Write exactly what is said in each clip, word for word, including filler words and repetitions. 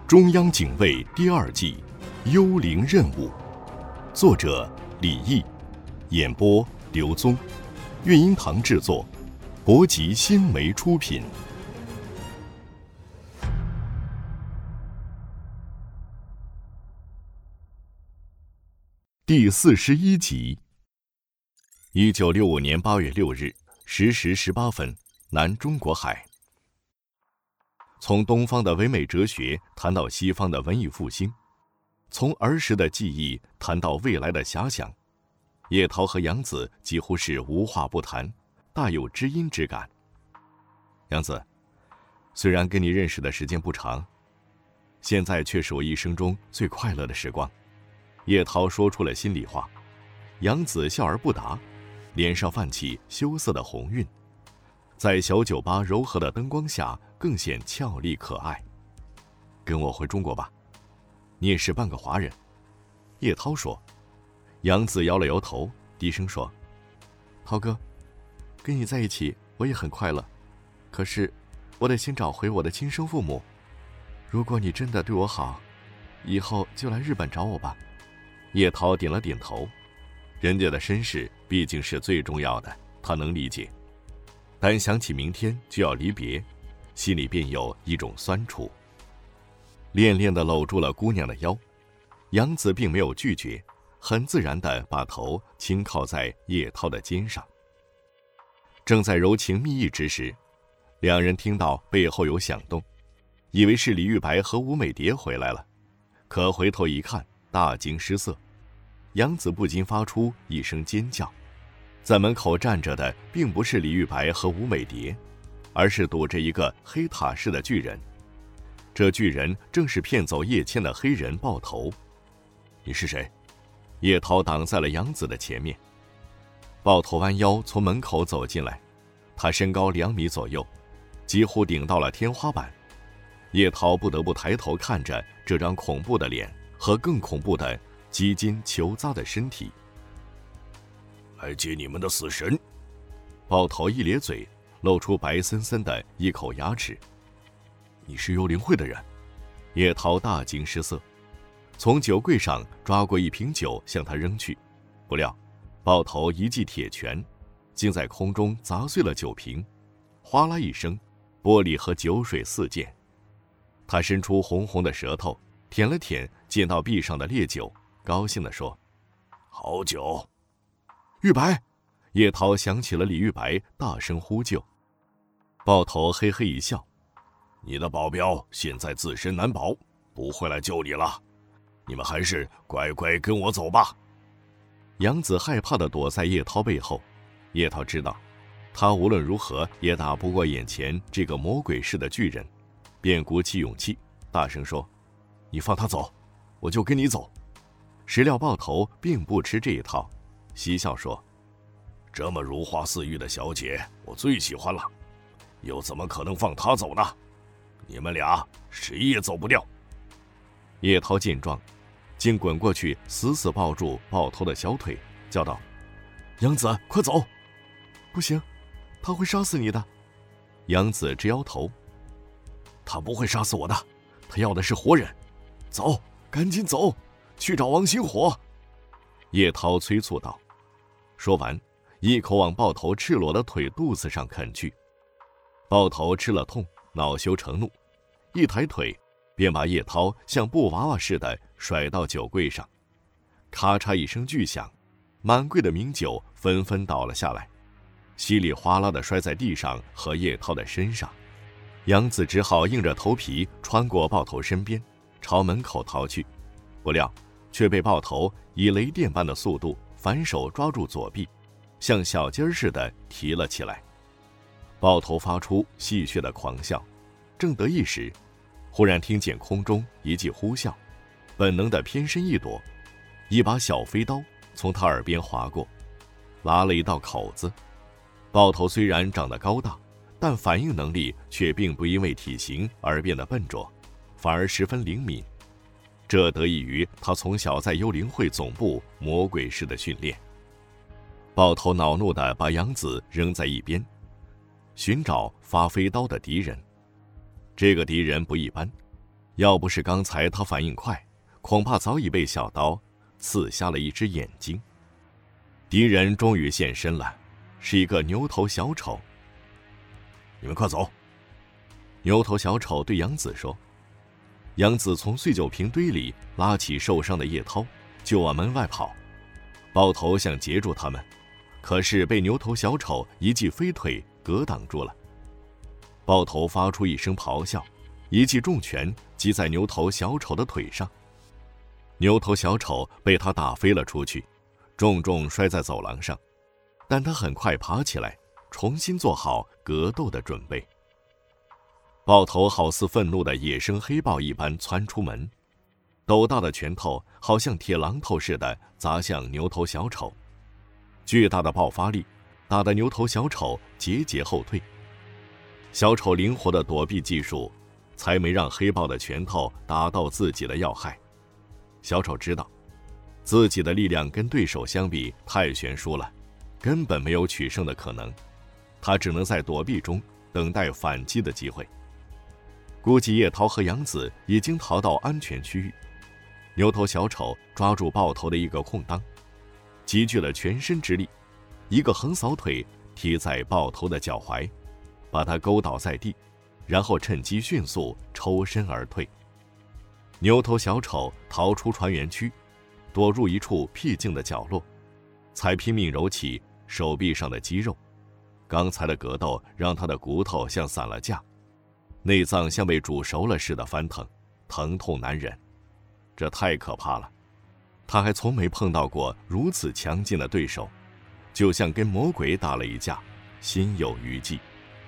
中央警卫第二季幽灵任务，作者李毅，演播刘宗，乐音堂制作，博吉新媒出品。第四十一集。一九六五年八月六日十时十八分，南中国海。从东方的唯美哲学谈到西方的文艺复兴，从儿时的记忆谈到未来的遐想，叶涛和杨子几乎是无话不谈，大有知音之感。杨子，虽然跟你认识的时间不长，现在却是我一生中最快乐的时光。叶涛说出了心里话，杨子笑而不答，脸上泛起羞涩的红晕，在小酒吧柔和的灯光下更显俏丽可爱。跟我回中国吧，你也是半个华人。叶涛说。杨子摇了摇头，低声说，涛哥，跟你在一起我也很快乐，可是我得先找回我的亲生父母。如果你真的对我好，以后就来日本找我吧。叶涛点了点头，人家的身世毕竟是最重要的，他能理解，但想起明天就要离别，心里便有一种酸楚。恋恋地搂住了姑娘的腰，杨子并没有拒绝，很自然地把头轻靠在叶涛的肩上。正在柔情蜜意之时，两人听到背后有响动，以为是李玉白和吴美蝶回来了，可回头一看，大惊失色。杨子不禁发出一声尖叫，在门口站着的并不是李玉白和吴美蝶，而是躲着一个黑塔式的巨人。这巨人正是骗走叶谦的黑人豹头。你是谁？叶涛挡在了杨子的前面。豹头弯腰从门口走进来，他身高两米左右，几乎顶到了天花板。叶涛不得不抬头看着这张恐怖的脸和更恐怖的几筋球扎的身体。 来接你们的死神。 豹头一咧嘴，露出白森森的一口牙齿。 你是幽灵会的人？ 叶涛大惊失色，从酒柜上抓过一瓶酒向他扔去，不料豹头一记铁拳，竟在空中砸碎了酒瓶，哗啦一声，玻璃和酒水四溅。他伸出红红的舌头舔了舔溅到壁上的烈酒，高兴地说， 好酒。 玉白！叶涛想起了李玉白，大声呼救。豹头嘿嘿一笑， 你的保镖现在自身难保，不会来救你了，你们还是乖乖跟我走吧。 杨子害怕地躲在叶涛背后，叶涛知道他无论如何也打不过眼前这个魔鬼似的巨人，便鼓起勇气大声说，你放他走，我就跟你走。谁料豹头并不吃这一套，嬉笑说， 这么如花似玉的小姐我最喜欢了，又怎么可能放她走呢？你们俩谁也走不掉。 叶涛见状，竟滚过去死死抱住豹头的小腿，叫道，杨子快走。不行，他会杀死你的。杨子直摇头，他不会杀死我的，他要的是活人。走，赶紧走，去找王星火。叶涛催促道。说完，一口往豹头赤裸的腿肚子上啃去。豹头吃了痛，恼羞成怒，一抬腿便把叶涛像布娃娃似的甩到酒柜上，咔嚓一声巨响，满柜的名酒纷纷倒了下来，稀里哗啦地摔在地上和叶涛的身上。杨子只好硬着头皮穿过豹头身边，朝门口逃去，不料却被豹头以雷电般的速度反手抓住左臂，像小鸡儿似的提了起来。豹头发出戏谑的狂笑，正得意时，忽然听见空中一记呼啸，本能的偏身一躲，一把小飞刀从他耳边划过，拉了一道口子。豹头虽然长得高大，但反应能力却并不因为体型而变得笨拙，反而十分灵敏，这得益于他从小在幽灵会总部魔鬼式的训练。豹头恼怒地把杨子扔在一边，寻找发飞刀的敌人。这个敌人不一般， 要不是刚才他反应快，恐怕早已被小刀刺瞎了一只眼睛。敌人终于现身了，是一个牛头小丑。 你们快走！ 牛头小丑对杨子说。杨子从碎酒瓶堆里拉起受伤的叶涛，就往门外跑。豹头想截住他们，可是被牛头小丑一记飞腿格挡住了。豹头发出一声咆哮，一记重拳击在牛头小丑的腿上。牛头小丑被他打飞了出去，重重摔在走廊上，但他很快爬起来，重新做好格斗的准备。豹头好似愤怒的野生黑豹一般窜出门，斗大的拳头好像铁榔头似的砸向牛头小丑，巨大的爆发力打得牛头小丑节节后退。小丑灵活的躲避技术，才没让黑豹的拳头打到自己的要害。小丑知道，自己的力量跟对手相比太悬殊了，根本没有取胜的可能。他只能在躲避中等待反击的机会。估计叶涛和杨子已经逃到安全区域。牛头小丑抓住豹头的一个空当，集聚了全身之力，一个横扫腿踢在豹头的脚踝，把他勾倒在地，然后趁机迅速抽身而退。牛头小丑逃出船员区，躲入一处僻静的角落，才拼命揉起手臂上的肌肉。刚才的格斗让他的骨头像散了架，内脏像被煮熟了似的翻腾，疼痛难忍。这太可怕了，他还从没碰到过如此强劲的对手，就像跟魔鬼打了一架，心有余悸。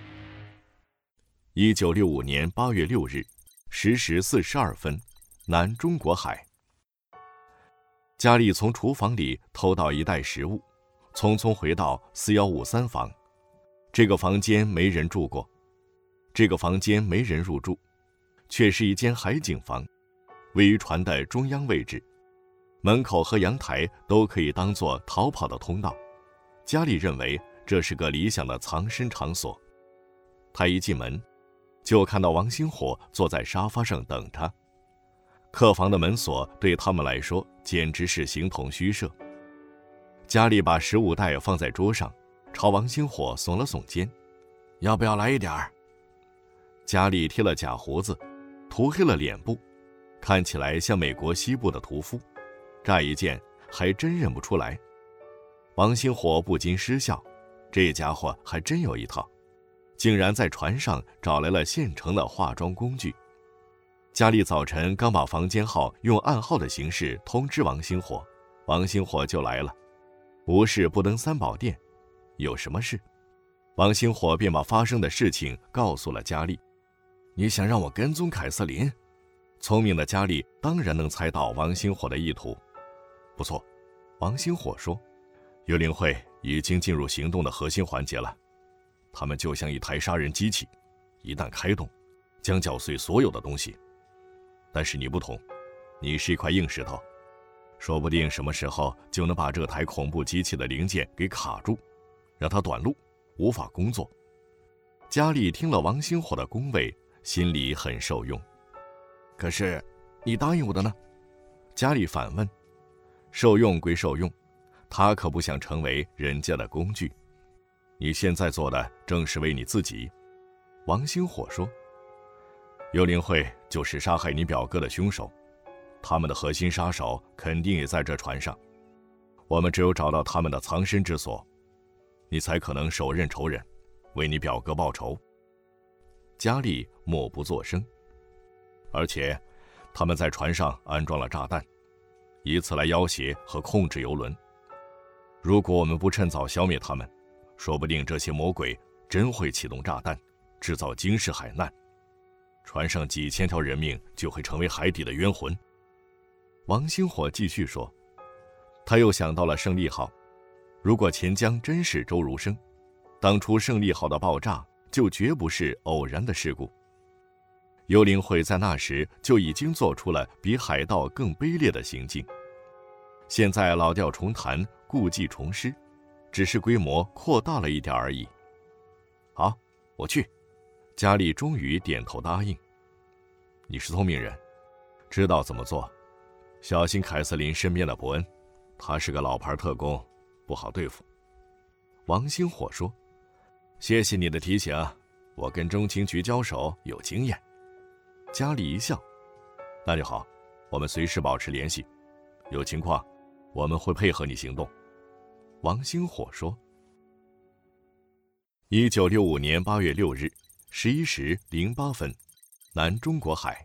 一九六五年八月六日十时四十二分，南中国海。佳丽从厨房里偷到一袋食物，匆匆回到四一五三房。这个房间没人住过，这个房间没人入住，却是一间海景房，位于船的中央位置，门口和阳台都可以当作逃跑的通道。佳丽认为这是个理想的藏身场所。她一进门，就看到王星火坐在沙发上等她。客房的门锁对他们来说简直是形同虚设。佳丽把食物袋放在桌上，朝王星火耸了耸肩：“要不要来一点儿？”佳丽贴了假胡子，涂黑了脸部，看起来像美国西部的屠夫，乍一见还真认不出来。王星火不禁失笑，这家伙还真有一套，竟然在船上找来了现成的化妆工具。佳丽早晨刚把房间号用暗号的形式通知王星火，王星火就来了。无事不登三宝殿，有什么事？王星火便把发生的事情告诉了佳丽。你想让我跟踪凯瑟琳？聪明的佳丽当然能猜到王星火的意图。不错，王星火说，幽灵会已经进入行动的核心环节了。他们就像一台杀人机器，一旦开动，将搅碎所有的东西。但是你不同，你是一块硬石头，说不定什么时候就能把这台恐怖机器的零件给卡住，让它短路，无法工作。佳丽听了王星火的恭维，心里很受用。可是你答应我的呢？佳丽反问。受用归受用，他可不想成为人家的工具。你现在做的正是为你自己。王星火说，幽灵会就是杀害你表哥的凶手，他们的核心杀手肯定也在这船上。我们只有找到他们的藏身之所，你才可能手刃仇人，为你表哥报仇。佳丽默不作声。而且他们在船上安装了炸弹，以此来要挟和控制游轮。如果我们不趁早消灭他们，说不定这些魔鬼真会启动炸弹，制造惊世海难，船上几千条人命就会成为海底的冤魂。王星火继续说，他又想到了胜利号，如果钱江真是周如生，当初胜利号的爆炸就绝不是偶然的事故。幽灵会在那时就已经做出了比海盗更卑劣的行径，现在老调重弹，故技重施，只是规模扩大了一点而已。好，我去。佳丽终于点头答应。你是聪明人， 知道怎么做，小心凯瑟琳身边的伯恩，他是个老牌特工，不好对付。王星火说：“谢谢你的提醒，我跟中情局交手有经验。”加里一笑：“那就好，我们随时保持联系，有情况我们会配合你行动。”王星火说。一九六五年八月六日十一时零八分，南中国海。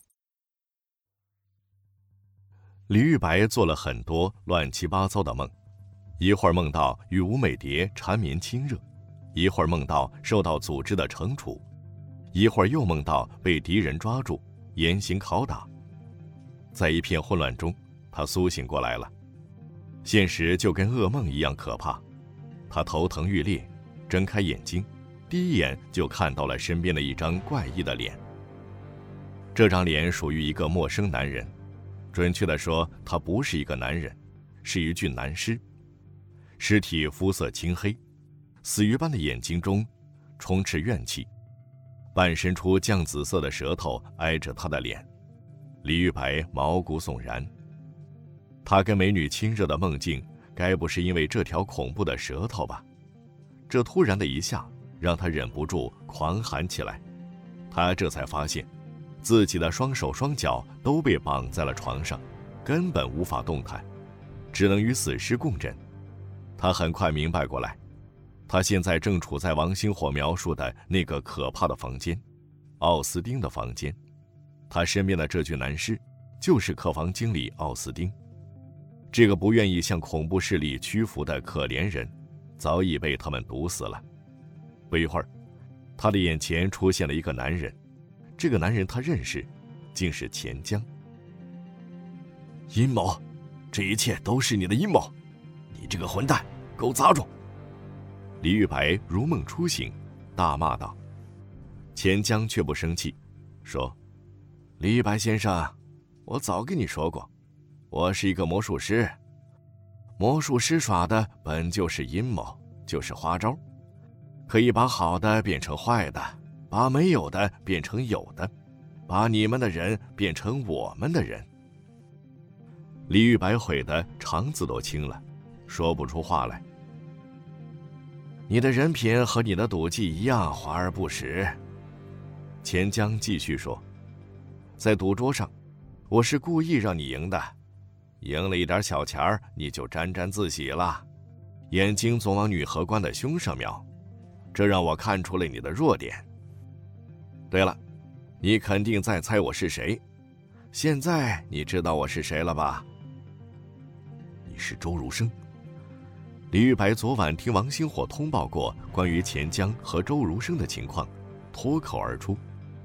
李玉白做了很多乱七八糟的梦，一会儿梦到与吴美蝶缠绵亲热，一会儿梦到受到组织的惩处，一会儿又梦到被敌人抓住严刑拷打。在一片混乱中，他苏醒过来了。现实就跟噩梦一样可怕，他头疼欲裂，睁开眼睛，第一眼就看到了身边的一张怪异的脸。这张脸属于一个陌生男人，准确地说，他不是一个男人，是一具男尸。尸体肤色青黑，死鱼般的眼睛中充斥怨气，半伸出酱紫色的舌头挨着他的脸。李玉白毛骨悚然，他跟美女亲热的梦境，该不是因为这条恐怖的舌头吧？这突然的一下，让他忍不住狂喊起来。他这才发现，自己的双手双脚都被绑在了床上，根本无法动弹，只能与死尸共枕。他很快明白过来，他现在正处在王星火描述的那个可怕的房间，奥斯丁的房间。他身边的这具男尸，就是客房经理奥斯丁。这个不愿意向恐怖势力屈服的可怜人，早已被他们毒死了。不一会儿，他的眼前出现了一个男人，这个男人他认识，竟是钱江。 阴谋，这一切都是你的阴谋，你这个混蛋，给我砸住！ 李玉白如梦初醒，大骂道。钱江却不生气，说：“李玉白先生，我早跟你说过，我是一个魔术师，魔术师耍的本就是阴谋，就是花招，可以把好的变成坏的，把没有的变成有的，把你们的人变成我们的人。”李玉白悔得肠子都青了，说不出话来。你的人品和你的赌技一样华而不实。钱江继续说，在赌桌上，我是故意让你赢的，赢了一点小钱儿，你就沾沾自喜了，眼睛总往女荷官的胸上瞄，这让我看出了你的弱点。对了，你肯定在猜我是谁，现在你知道我是谁了吧？你是周如生。李玉白昨晚听王星火通报过关于钱江和周如生的情况，脱口而出。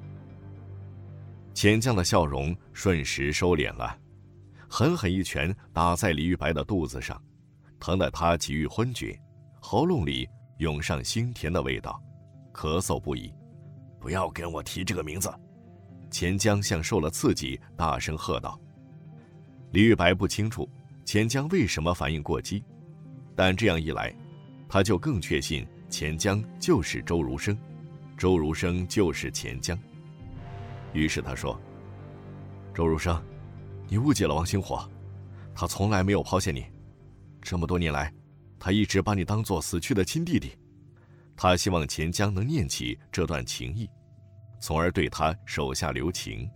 钱江的笑容瞬时收敛了，狠狠一拳打在李玉白的肚子上，疼得他几欲昏厥，喉咙里涌上腥甜的味道，咳嗽不已。 不要跟我提这个名字！ 钱江像受了刺激，大声喝道。李玉白不清楚钱江为什么反应过激，但这样一来，他就更确信钱江就是周如生，周如生就是钱江。于是他说：“周如生，你误解了王星火，他从来没有抛下你，这么多年来，他一直把你当作死去的亲弟弟。他希望钱江能念起这段情谊，从而对他手下留情。”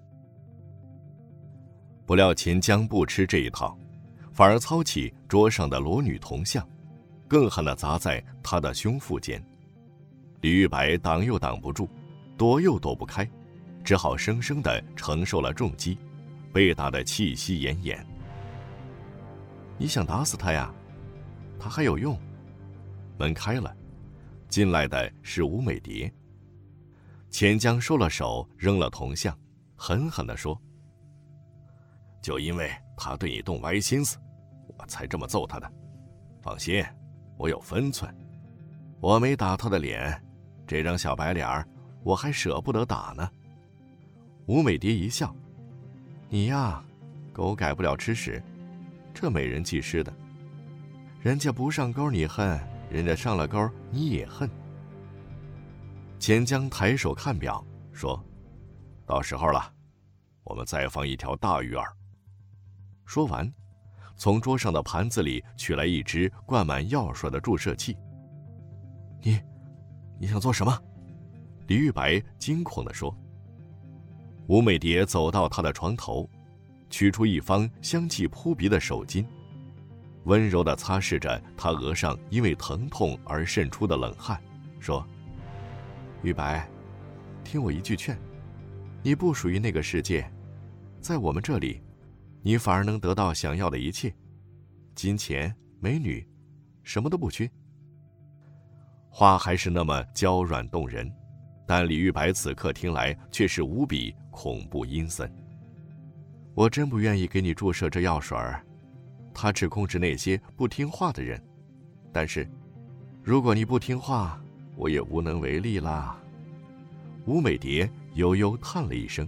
不料钱江不吃这一套，反而操起桌上的裸女铜像，更狠地砸在他的胸腹间。李玉白挡又挡不住，躲又躲不开，只好生生地承受了重击，被打得气息奄奄。你想打死他呀？他还有用。门开了，进来的是吴美蝶。钱江收了手，扔了铜像，狠狠地说：“就因为他对你动歪心思，我才这么揍他的。放心，我有分寸，我没打他的脸，这张小白脸儿我还舍不得打呢。”吴美蝶一笑：“你呀，狗改不了吃屎，这美人计师的，人家不上钩你恨，人家上了钩你也恨。”钱江抬手看表，说：“到时候了， 我们再放一条大鱼饵。” 说完，从桌上的盘子里取来一只灌满药水的注射器。“你，你想做什么？”李玉白惊恐地说。吴美蝶走到他的床头，取出一方香气扑鼻的手巾，温柔地擦拭着他额上因为疼痛而渗出的冷汗，说：“玉白，听我一句劝，你不属于那个世界，在我们这里，你反而能得到想要的一切，金钱、美女，什么都不缺。”话还是那么娇软动人，但李玉白此刻听来却是无比恐怖阴森。“我真不愿意给你注射这药水儿，它只控制那些不听话的人。但是，如果你不听话，我也无能为力啦。”吴美蝶悠悠叹了一声。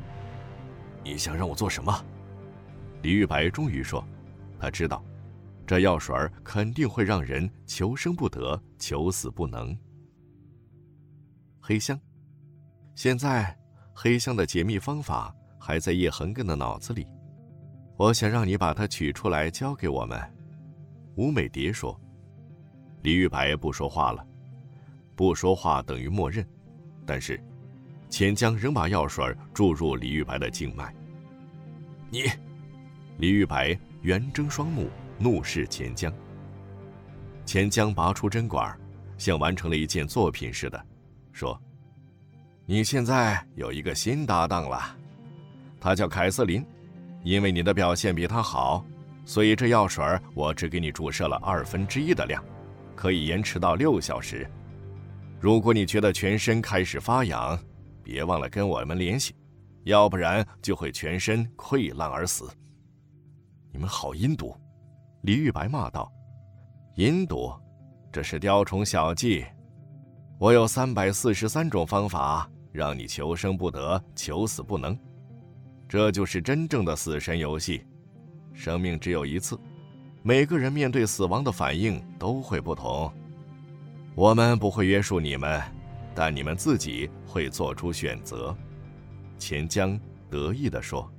“你想让我做什么？” 李玉白终于说，他知道这药水儿肯定会让人求生不得，求死不能。黑香，现在黑香的解密方法还在叶恒根的脑子里，我想让你把它取出来交给我们。”吴美蝶说。李玉白不说话了，不说话等于默认，但是钱江仍把药水注入李玉白的静脉。 “你！” 李玉白圆睁双目，怒视钱江。钱江拔出针管，像完成了一件作品似的，说：“你现在有一个新搭档了，他叫凯瑟琳。因为你的表现比他好，所以这药水我只给你注射了二分之一的量，可以延迟到六小时。如果你觉得全身开始发痒，别忘了跟我们联系，要不然就会全身溃烂而死。”“ 你们好阴毒！” 李玉白骂道。“阴毒？这是雕虫小技。我有三百四十三种方法，让你求生不得，求死不能。这就是真正的死神游戏。生命只有一次，每个人面对死亡的反应都会不同。我们不会约束你们，但你们自己会做出选择。”钱江得意地说。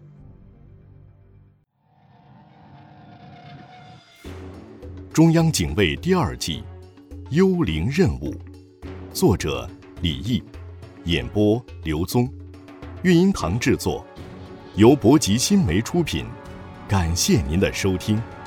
中央警卫第二季《幽灵任务》，作者李毅，演播刘宗，育音堂制作，由博吉新媒出品。感谢您的收听。